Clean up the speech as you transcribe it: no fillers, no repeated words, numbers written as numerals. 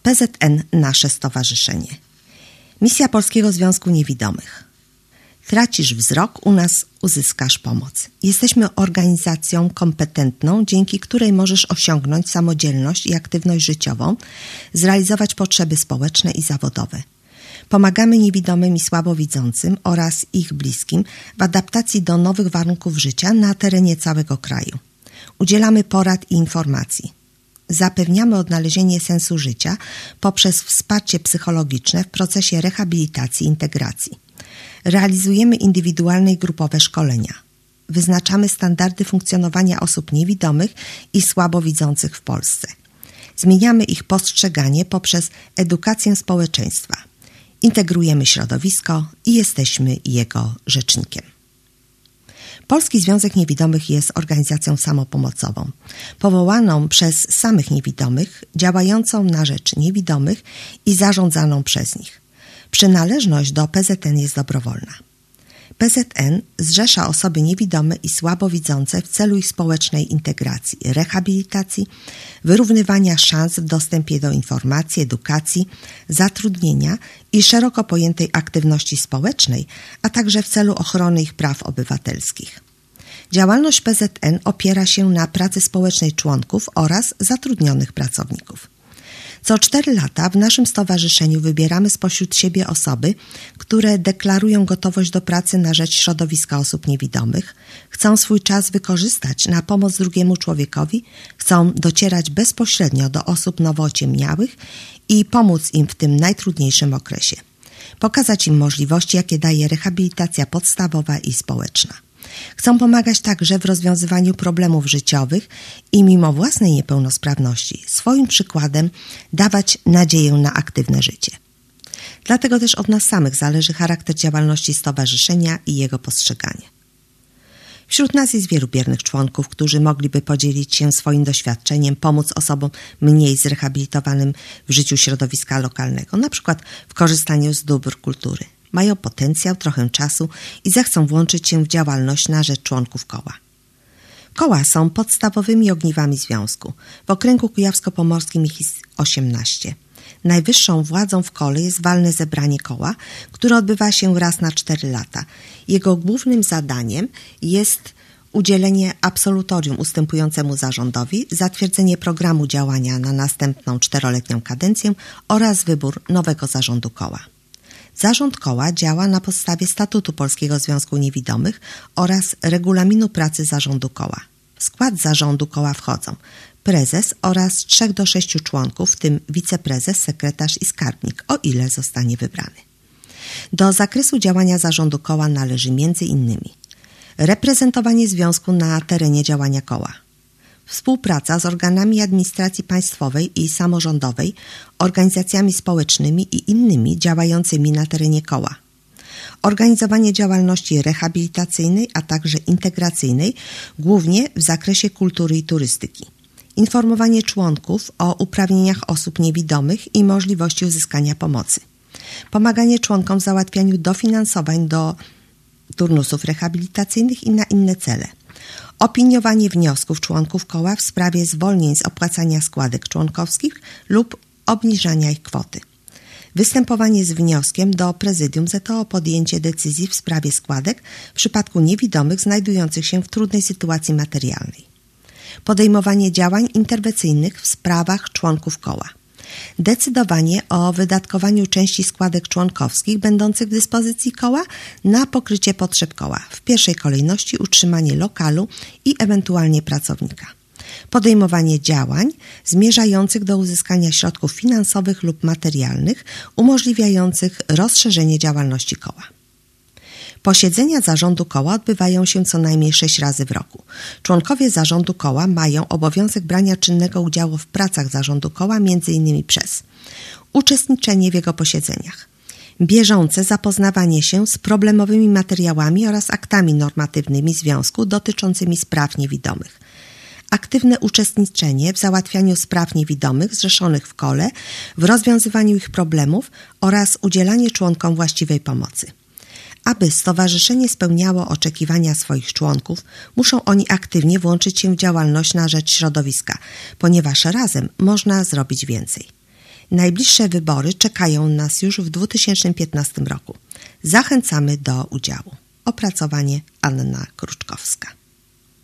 PZN Nasze Stowarzyszenie. Misja Polskiego Związku Niewidomych. Tracisz wzrok, u nas uzyskasz pomoc. Jesteśmy organizacją kompetentną, dzięki której możesz osiągnąć samodzielność i aktywność życiową, zrealizować potrzeby społeczne i zawodowe. Pomagamy niewidomym i słabowidzącym oraz ich bliskim w adaptacji do nowych warunków życia na terenie całego kraju. Udzielamy porad i informacji. Zapewniamy odnalezienie sensu życia poprzez wsparcie psychologiczne w procesie rehabilitacji i integracji. Realizujemy indywidualne i grupowe szkolenia. Wyznaczamy standardy funkcjonowania osób niewidomych i słabowidzących w Polsce. Zmieniamy ich postrzeganie poprzez edukację społeczeństwa. Integrujemy środowisko i jesteśmy jego rzecznikiem. Polski Związek Niewidomych jest organizacją samopomocową, powołaną przez samych niewidomych, działającą na rzecz niewidomych i zarządzaną przez nich. Przynależność do PZN jest dobrowolna. PZN zrzesza osoby niewidome i słabowidzące w celu ich społecznej integracji, rehabilitacji, wyrównywania szans w dostępie do informacji, edukacji, zatrudnienia i szeroko pojętej aktywności społecznej, a także w celu ochrony ich praw obywatelskich. Działalność PZN opiera się na pracy społecznej członków oraz zatrudnionych pracowników. Co 4 lata w naszym stowarzyszeniu wybieramy spośród siebie osoby, które deklarują gotowość do pracy na rzecz środowiska osób niewidomych, chcą swój czas wykorzystać na pomoc drugiemu człowiekowi, chcą docierać bezpośrednio do osób nowo ociemniałych i pomóc im w tym najtrudniejszym okresie. Pokazać im możliwości, jakie daje rehabilitacja podstawowa i społeczna. Chcą pomagać także w rozwiązywaniu problemów życiowych i mimo własnej niepełnosprawności swoim przykładem dawać nadzieję na aktywne życie. Dlatego też od nas samych zależy charakter działalności stowarzyszenia i jego postrzeganie. Wśród nas jest wielu biernych członków, którzy mogliby podzielić się swoim doświadczeniem, pomóc osobom mniej zrehabilitowanym w życiu środowiska lokalnego, na przykład w korzystaniu z dóbr kultury. Mają potencjał, trochę czasu i zechcą włączyć się w działalność na rzecz członków koła. Koła są podstawowymi ogniwami związku. W okręgu kujawsko-pomorskim ich jest 18. Najwyższą władzą w kole jest walne zebranie koła, które odbywa się raz na 4 lata. Jego głównym zadaniem jest udzielenie absolutorium ustępującemu zarządowi, zatwierdzenie programu działania na następną 4-letnią kadencję oraz wybór nowego zarządu koła. Zarząd koła działa na podstawie statutu Polskiego Związku Niewidomych oraz regulaminu pracy zarządu koła. W skład zarządu koła wchodzą prezes oraz 3 do 6 członków, w tym wiceprezes, sekretarz i skarbnik, o ile zostanie wybrany. Do zakresu działania zarządu koła należy m.in. reprezentowanie związku na terenie działania koła, współpraca z organami administracji państwowej i samorządowej, organizacjami społecznymi i innymi działającymi na terenie koła, organizowanie działalności rehabilitacyjnej, a także integracyjnej, głównie w zakresie kultury i turystyki, informowanie członków o uprawnieniach osób niewidomych i możliwości uzyskania pomocy, pomaganie członkom w załatwianiu dofinansowań do turnusów rehabilitacyjnych i na inne cele, opiniowanie wniosków członków koła w sprawie zwolnień z opłacania składek członkowskich lub obniżania ich kwoty, występowanie z wnioskiem do prezydium ZOO o podjęcie decyzji w sprawie składek w przypadku niewidomych znajdujących się w trudnej sytuacji materialnej, podejmowanie działań interwencyjnych w sprawach członków koła, decydowanie o wydatkowaniu części składek członkowskich będących w dyspozycji koła na pokrycie potrzeb koła, w pierwszej kolejności utrzymanie lokalu i ewentualnie pracownika, podejmowanie działań zmierzających do uzyskania środków finansowych lub materialnych umożliwiających rozszerzenie działalności koła. Posiedzenia zarządu koła odbywają się co najmniej 6 razy w roku. Członkowie zarządu koła mają obowiązek brania czynnego udziału w pracach zarządu koła, m.in. przez uczestniczenie w jego posiedzeniach, bieżące zapoznawanie się z problemowymi materiałami oraz aktami normatywnymi związku dotyczącymi spraw niewidomych, aktywne uczestniczenie w załatwianiu spraw niewidomych zrzeszonych w kole, w rozwiązywaniu ich problemów oraz udzielanie członkom właściwej pomocy. Aby stowarzyszenie spełniało oczekiwania swoich członków, muszą oni aktywnie włączyć się w działalność na rzecz środowiska, ponieważ razem można zrobić więcej. Najbliższe wybory czekają nas już w 2015 roku. Zachęcamy do udziału. Opracowanie Anna Kruczkowska.